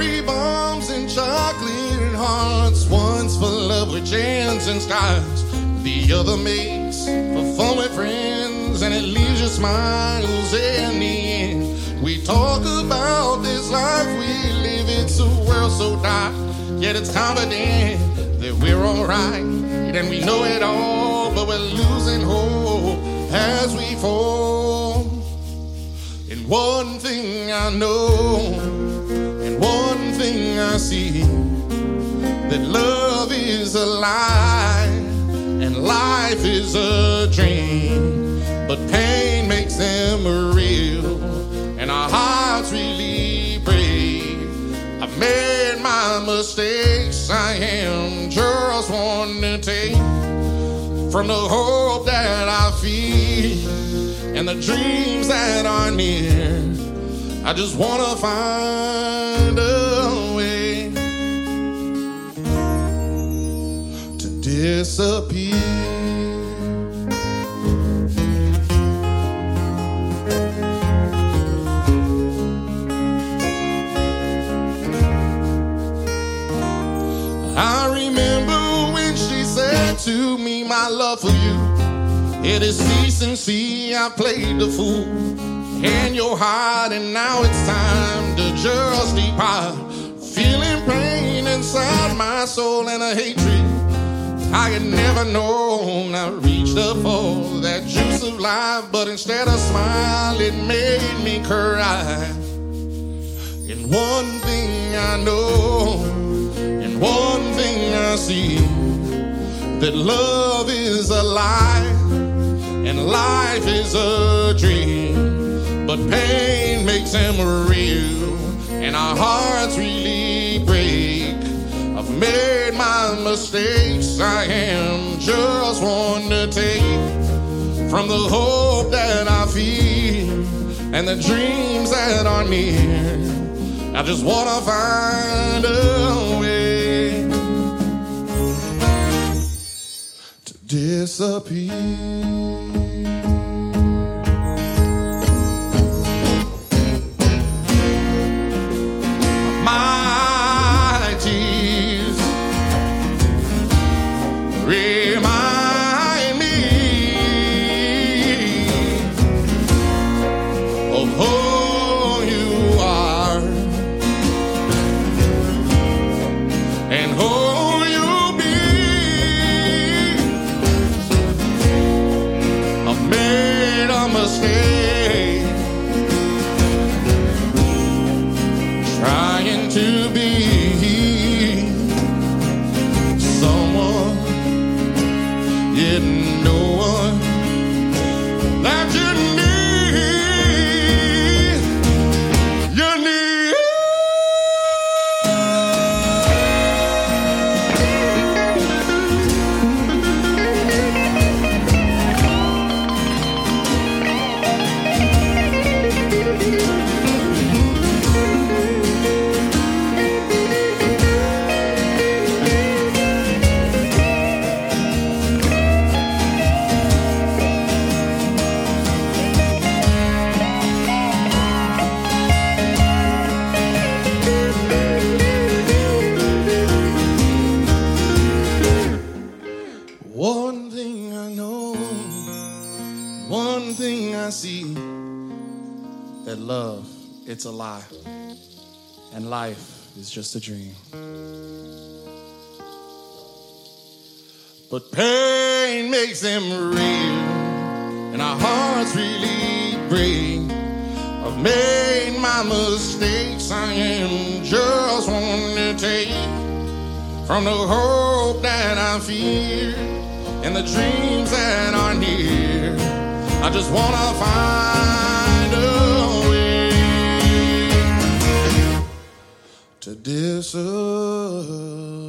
cherry bombs and chocolate hearts. One's for love with chance and skies. The other makes for fun with friends, and it leaves you smiles in the end. We talk about this life we live, it's a world so dark, yet it's confident that we're alright, and we know it all, but we're losing hope as we fall. And one thing I know, and one thing I see, that love is a lie, and life is a dream, but pain makes them real, and our hearts really break. I've made my mistakes, I am just one to take from the hope that I feel and the dreams that are near. I just wanna find a way to disappear. I remember when she said to me, my love for you, it is decency. I played the fool in your heart, and now it's time to just depart. Feeling pain inside my soul and a hatred I had never known. I reached up for that juice of life, but instead of smile, it made me cry. And one thing I know, and one thing I see, that love is a lie, and life is a dream, but pain makes them real, and our hearts really break. I've made my mistakes, I am just one to take from the hope that I feel and the dreams that are near. I just wanna find a way to disappear. Remind me of who you are and who you'll be. I've made a mistake trying to be no one that you need. You need. One thing I know, one thing I see, that love, it's a lie, and life is just a dream. But pain makes them real, and our hearts really break. I've made my mistakes, I am just one to take from the hope that I fear and the dreams that are near. I just wanna find a way to disappear.